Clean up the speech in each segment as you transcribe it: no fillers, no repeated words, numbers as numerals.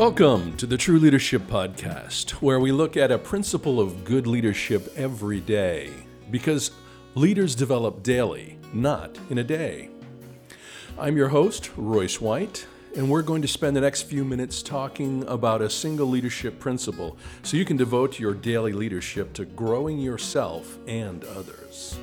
Welcome to the True Leadership Podcast, where we look at a principle of good leadership every day, because leaders develop daily, not in a day. I'm your host, Royce White, and we're going to spend the next few minutes talking about a single leadership principle so you can devote your daily leadership to growing yourself and others.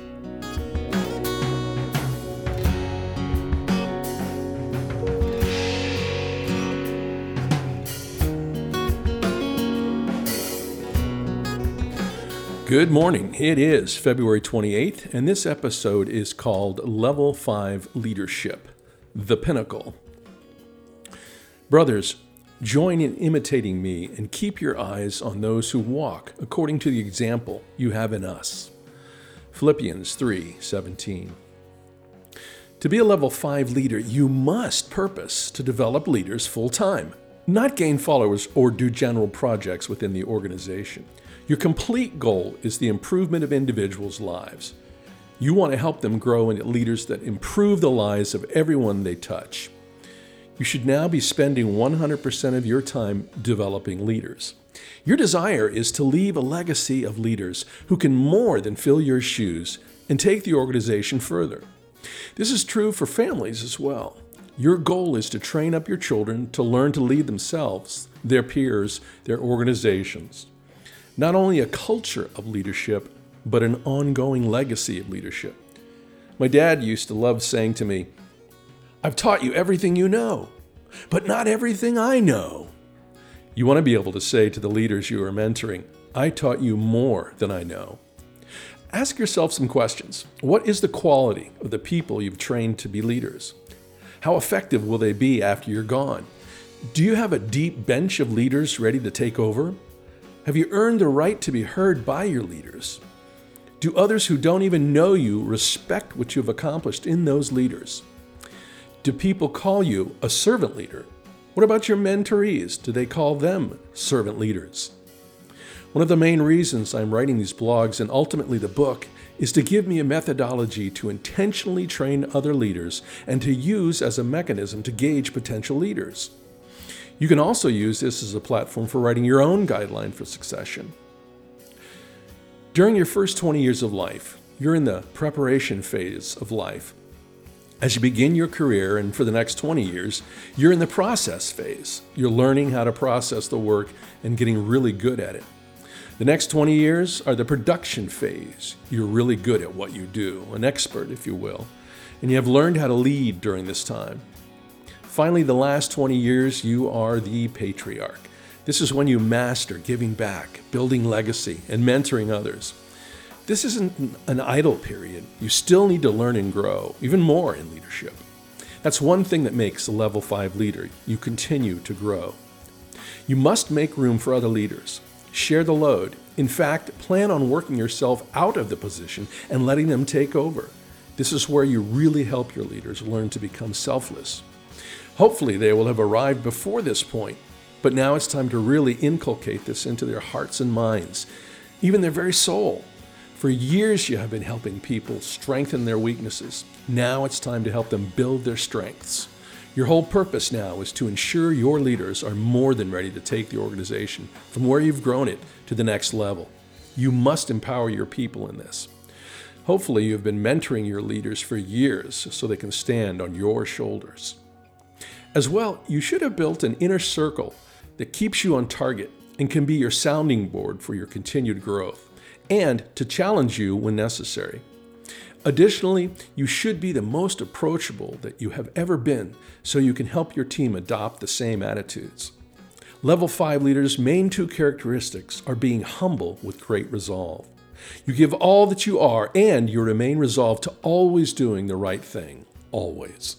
Good morning. It is February 28th, and this episode is called Level 5 Leadership, the Pinnacle. Brothers, join in imitating me and keep your eyes on those who walk according to the example you have in us. Philippians 3:17. To be a Level 5 leader, you must purpose to develop leaders full-time, not gain followers or do general projects within the organization. Your complete goal is the improvement of individuals' lives. You want to help them grow into leaders that improve the lives of everyone they touch. You should now be spending 100% of your time developing leaders. Your desire is to leave a legacy of leaders who can more than fill your shoes and take the organization further. This is true for families as well. Your goal is to train up your children to learn to lead themselves, their peers, their organizations. Not only a culture of leadership, but an ongoing legacy of leadership. My dad used to love saying to me, "I've taught you everything you know, but not everything I know." You want to be able to say to the leaders you are mentoring, "I taught you more than I know." Ask yourself some questions. What is the quality of the people you've trained to be leaders? How effective will they be after you're gone? Do you have a deep bench of leaders ready to take over? Have you earned the right to be heard by your leaders? Do others who don't even know you respect what you've accomplished in those leaders? Do people call you a servant leader? What about your mentorees? Do they call them servant leaders? One of the main reasons I'm writing these blogs and ultimately the book is to give me a methodology to intentionally train other leaders and to use as a mechanism to gauge potential leaders. You can also use this as a platform for writing your own guideline for succession. During your first 20 years of life, you're in the preparation phase of life. As you begin your career, and for the next 20 years, you're in the process phase. You're learning how to process the work and getting really good at it. The next 20 years are the production phase. You're really good at what you do, an expert, if you will, and you have learned how to lead during this time. Finally, the last 20 years, you are the patriarch. This is when you master giving back, building legacy, and mentoring others. This isn't an idle period. You still need to learn and grow, even more in leadership. That's one thing that makes a Level 5 leader. You continue to grow. You must make room for other leaders. Share the load. In fact, plan on working yourself out of the position and letting them take over. This is where you really help your leaders learn to become selfless. Hopefully they will have arrived before this point, but now it's time to really inculcate this into their hearts and minds, even their very soul. For years you have been helping people strengthen their weaknesses. Now it's time to help them build their strengths. Your whole purpose now is to ensure your leaders are more than ready to take the organization from where you've grown it to the next level. You must empower your people in this. Hopefully you've been mentoring your leaders for years so they can stand on your shoulders. As well, you should have built an inner circle that keeps you on target and can be your sounding board for your continued growth and to challenge you when necessary. Additionally, you should be the most approachable that you have ever been so you can help your team adopt the same attitudes. Level 5 leaders' main two characteristics are being humble with great resolve. You give all that you are and you remain resolved to always doing the right thing, always.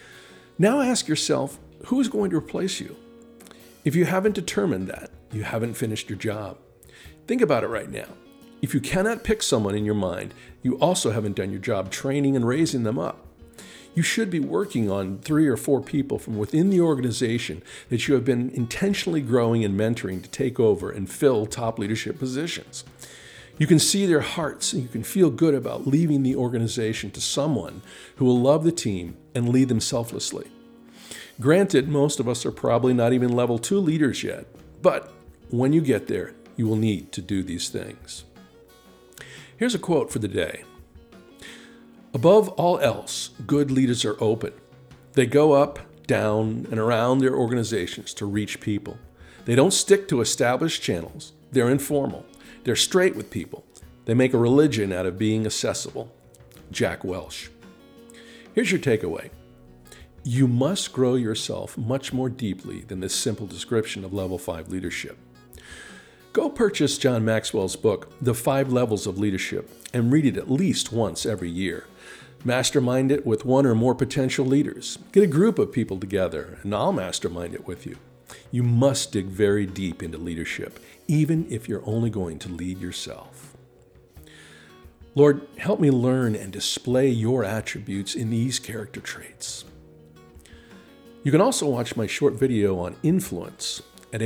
Now ask yourself, who is going to replace you? If you haven't determined that, you haven't finished your job. Think about it right now. If you cannot pick someone in your mind, you also haven't done your job training and raising them up. You should be working on 3 or 4 people from within the organization that you have been intentionally growing and mentoring to take over and fill top leadership positions. You can see their hearts and you can feel good about leaving the organization to someone who will love the team and lead them selflessly. Granted, most of us are probably not even level 2 leaders yet, but when you get there, you will need to do these things. Here's a quote for the day. Above all else, good leaders are open. They go up, down, and around their organizations to reach people. They don't stick to established channels. They're informal. They're straight with people. They make a religion out of being accessible. Jack Welch. Here's your takeaway. You must grow yourself much more deeply than this simple description of level 5 leadership. Go purchase John Maxwell's book, The 5 Levels of Leadership, and read it at least once every year. Mastermind it with one or more potential leaders. Get a group of people together, and I'll mastermind it with you. You must dig very deep into leadership, even if you're only going to lead yourself. Lord, help me learn and display your attributes in these character traits. You can also watch my short video on influence at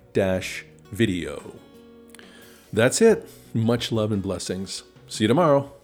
https://influence-video. That's it. Much love and blessings. See you tomorrow.